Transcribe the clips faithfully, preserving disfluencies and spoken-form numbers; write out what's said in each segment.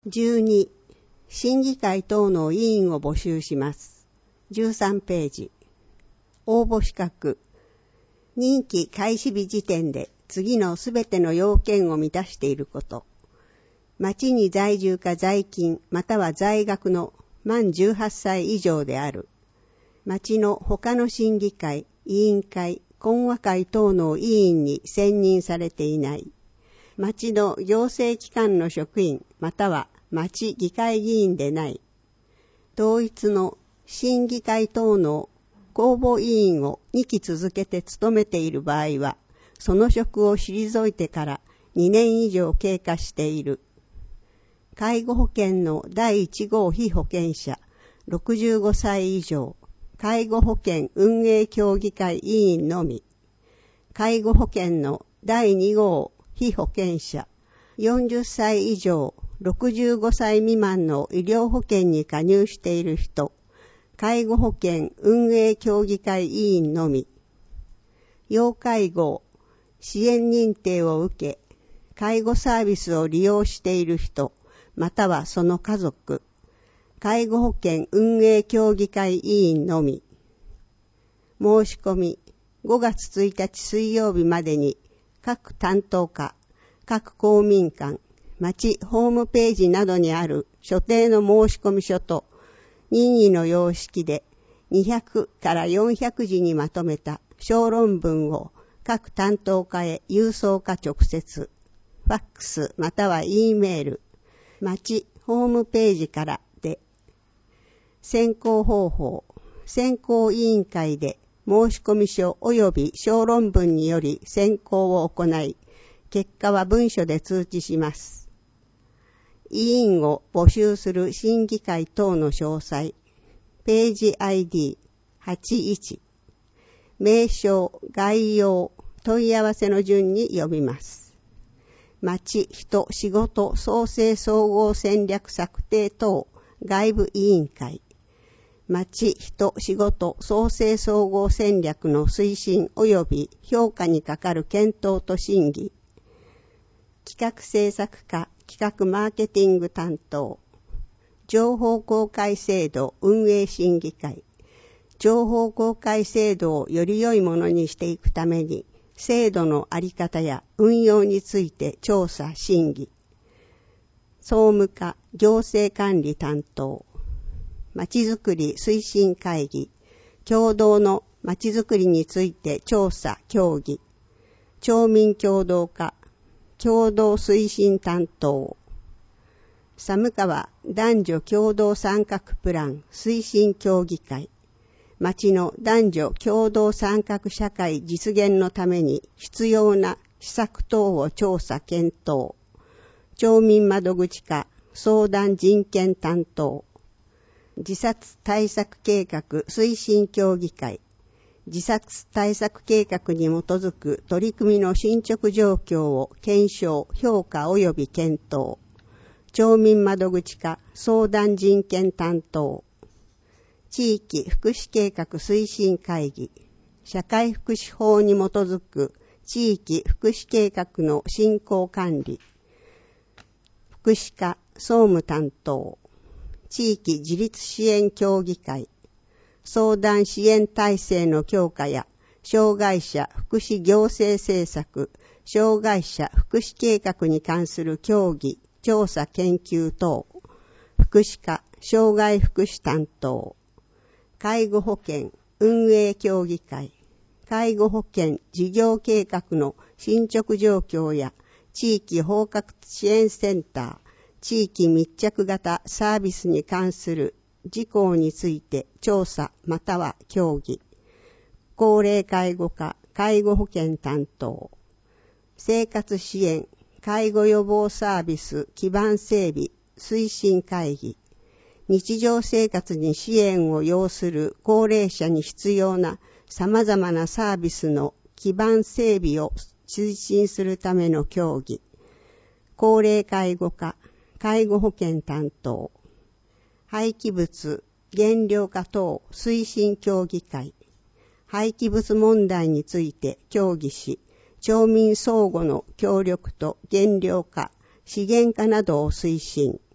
じゅうに、審議会等の委員を募集します。じゅうさんページ。応募資格。任期開始日時点で次のすべての要件を満たしていること。町に在住か在勤または在学の満じゅうはっさい以上である。町の他の審議会、委員会、懇話会等の委員に選任されていない。町の行政機関の職員または町議会議員でない。同一の審議会等の公募委員をにき続けて務めている場合は、その職を退いてからにねん以上経過している。介護保険のだいいち号被保険者、ろくじゅうごさい以上、介護保険運営協議会委員のみ。介護保険のだいに号被保険者、よんじゅっさい以上、ろくじゅうごさい未満の医療保険に加入している人、介護保険運営協議会委員のみ。要介護、支援認定を受け、介護サービスを利用している人、またはその家族、介護保険運営協議会委員のみ。申し込み、ごがつついたち水曜日までに、各担当課、各公民館、町ホームページなどにある所定の申込書と任意の様式でにひゃくからよんひゃくじにまとめた小論文を各担当課へ郵送か直接、ファックスまたは E メール、町ホームページからで、選考方法、選考委員会で申込書及び小論文により選考を行い、結果は文書で通知します。委員を募集する審議会等の詳細、ページ アイディーはちじゅういち、名称、概要、問い合わせの順に読みます。町、人、仕事、創生総合戦略策定等外部委員会、町、人、仕事、創生総合戦略の推進及び評価に係る検討と審議、企画制作課、企画マーケティング担当、情報公開制度運営審議会、情報公開制度をより良いものにしていくために、制度のあり方や運用について調査審議、総務課、行政管理担当、まちづくり推進会議、共同のまちづくりについて調査協議、町民共同課、共同推進担当、寒川男女共同参画プラン推進協議会、町の男女共同参画社会実現のために必要な施策等を調査検討、町民窓口課相談人権担当、自殺対策計画推進協議会、自殺対策計画に基づく取り組みの進捗状況を検証、評価及び検討、町民窓口課相談人権担当、地域福祉計画推進会議、社会福祉法に基づく地域福祉計画の進行管理、福祉課総務担当、地域自立支援協議会、相談支援体制の強化や障害者福祉行政政策、障害者福祉計画に関する協議、調査研究等、福祉課障害福祉担当、介護保険運営協議会、介護保険事業計画の進捗状況や地域包括支援センター、地域密着型サービスに関する事項について調査または協議、高齢介護課介護保険担当、生活支援介護予防サービス基盤整備推進会議、日常生活に支援を要する高齢者に必要な様々なサービスの基盤整備を推進するための協議、高齢介護課介護保険担当、廃棄物減量化等推進協議会、廃棄物問題について協議し、町民相互の協力と減量化、資源化などを推進、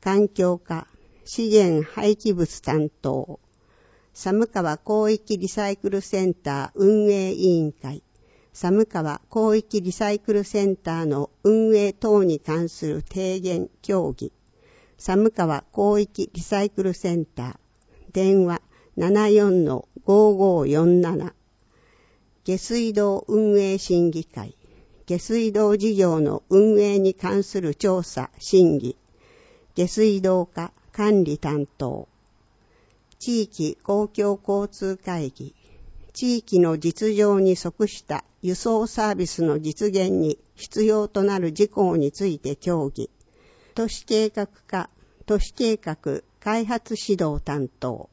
環境課資源廃棄物担当、寒川広域リサイクルセンター運営委員会、寒川広域リサイクルセンターの運営等に関する提言協議、寒川広域リサイクルセンター、電話 ななよんのごごよんなな、下水道運営審議会、下水道事業の運営に関する調査審議、下水道課管理担当、地域公共交通会議、地域の実情に即した輸送サービスの実現に必要となる事項について協議、都市計画課、都市計画開発指導担当、